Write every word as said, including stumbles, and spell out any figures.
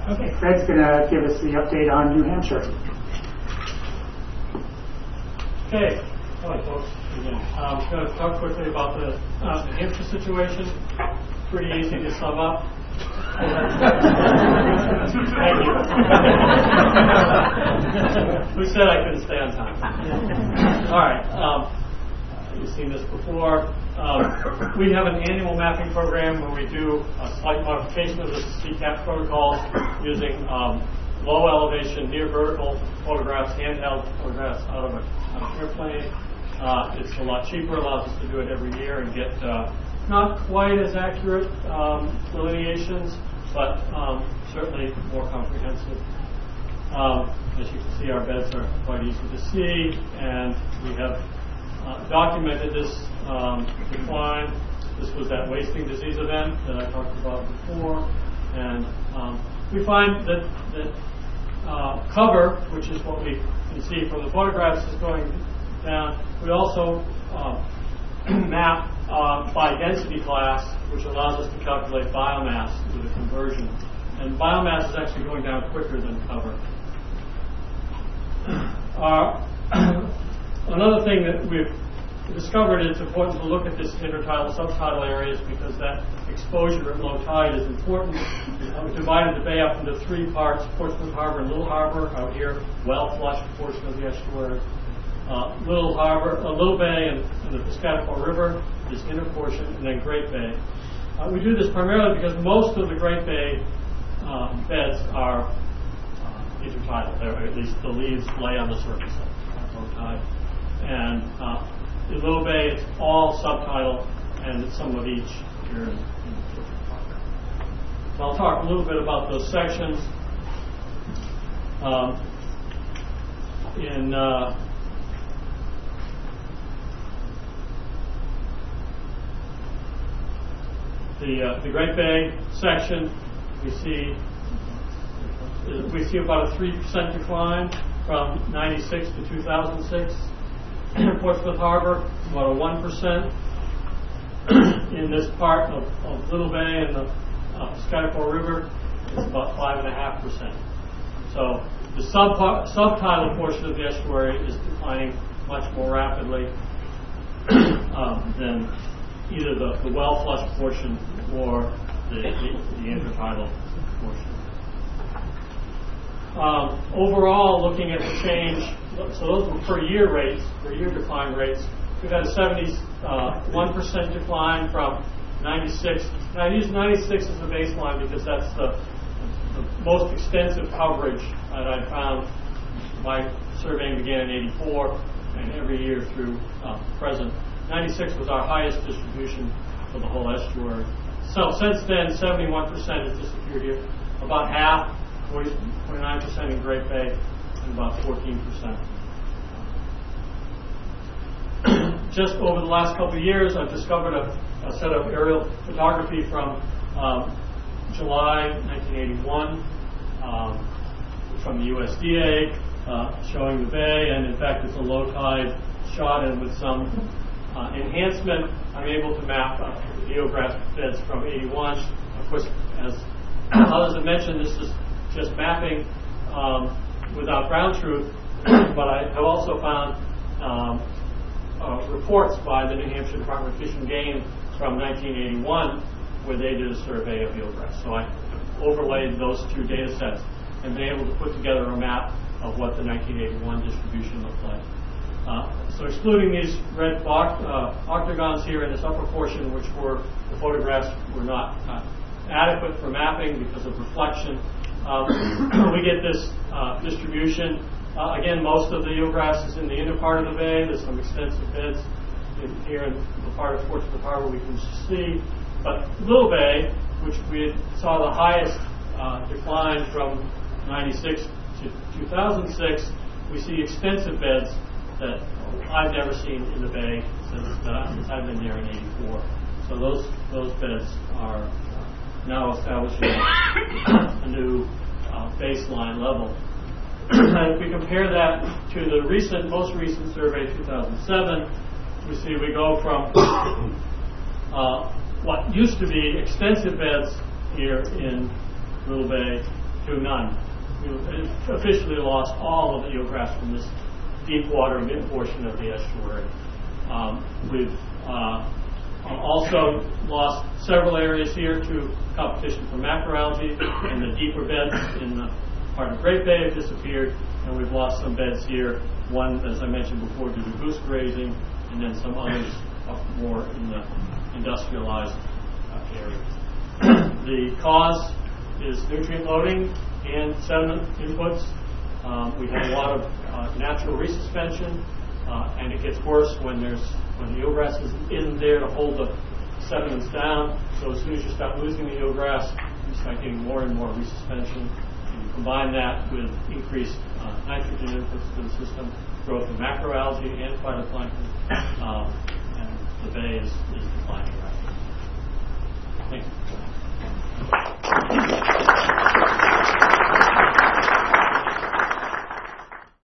Okay, Fred's going to give us the update on New Hampshire. Okay, hello folks. Again, I'm going to talk quickly about the uh, New Hampshire situation. Pretty easy to sum up. Thank you. Who said I couldn't stay on time? All right. Um, you've seen this before. Um, we have an annual mapping program where we do a slight modification of the C CAP protocols using um, low elevation, near vertical photographs, handheld photographs out of, a, out of an airplane. Uh, it's a lot cheaper, allows us to do it every year and get uh, not quite as accurate um, delineations, but um, certainly more comprehensive. Um, as you can see, our beds are quite easy to see, and we have uh, documented this um, decline. This was that wasting disease event that I talked about before, and um, we find that, that uh, cover, which is what we can see from the photographs, is going down. We also uh, map uh, by density class, which allows us to calculate biomass with a conversion. And biomass is actually going down quicker than cover. Uh, another thing that we've discovered, it's important to look at this intertidal subtidal areas because that exposure at low tide is important. Uh, we've divided the bay up into three parts: Portsmouth Harbor and Little Harbor out here, well-flushed portion of the estuary. Uh, Little Harbor, uh, Little Bay, and, and the Piscataqua River, this inner portion, and then Great Bay. Uh, we do this primarily because most of the Great Bay uh, beds are uh, intertidal, or at least the leaves lay on the surface at low tide. And uh, in Little Bay, it's all subtidal, and it's some of each here in, in the Portsmouth Harbor. So I'll talk a little bit about those sections. Um, in uh, The, uh, the Great Bay section, we see uh, we see about a three percent decline from ninety-six to two thousand six. In Portsmouth Harbor, about a one percent. In this part of, of Little Bay and the uh, Piscataqua River, it's about five point five percent. So the sub subtidal portion of the estuary is declining much more rapidly um, than either the, the well-flushed portion or the, the, the intertidal portion. Um, overall, looking at the change, so those were per year rates, per year decline rates. We've had a seventy-one percent decline from ninety-six. And I use ninety-six as a baseline because that's the, the most extensive coverage that I found. My surveying began in eighty-four, and every year through uh, present. ninety-six was our highest distribution for the whole estuary. So since then, seventy-one percent has disappeared here. About half, forty-nine percent in Great Bay, and about fourteen percent. Just over the last couple of years, I've discovered a, a set of aerial photography from um, July nineteen eighty-one um, from the U S D A uh, showing the bay, and in fact, it's a low tide shot, and with some Uh, enhancement, I'm able to map uh, the eelgrass beds from eighty-one. Of course, as others have mentioned, this is just mapping um, without ground truth, but I have also found um, uh, reports by the New Hampshire Department of Fish and Game from nineteen eighty-one where they did a survey of eelgrass. So I overlaid those two data sets and been able to put together a map of what the nineteen eighty-one distribution looked like. Uh, so excluding these red box, uh, octagons here in this upper portion, which were the photographs were not uh, adequate for mapping because of reflection, um, we get this uh, distribution. Uh, again, most of the eelgrass is in the inner part of the bay. There's some extensive beds in, here in the part of Portsmouth Harbor we can see. But Little Bay, which we saw the highest uh, decline from ninety-six to two thousand six, we see extensive beds that I've never seen in the bay since, uh, since I've been there in eighty-four. So those those beds are uh, now establishing a new uh, baseline level. And if we compare that to the recent, most recent survey, two thousand seven, we see we go from uh, what used to be extensive beds here in Little Bay to none. We officially lost all of the eelgrass from this deep water mid portion of the estuary. Um, we've uh, also lost several areas here to competition for macroalgae, and the deeper beds in the part of Great Bay have disappeared, and we've lost some beds here, one, as I mentioned before, due to goose grazing, and then some others more in the industrialized uh, areas. The cause is nutrient loading and sediment inputs. Um, we have a lot of uh, natural resuspension, uh, and it gets worse when there's when the eelgrass is, isn't there to hold the sediments down. So as soon as you start losing the eelgrass, you start getting more and more resuspension. And you combine that with increased uh, nitrogen inputs to the system, growth of macroalgae and phytoplankton, um, and the bay is, is declining rapidly. Thank you.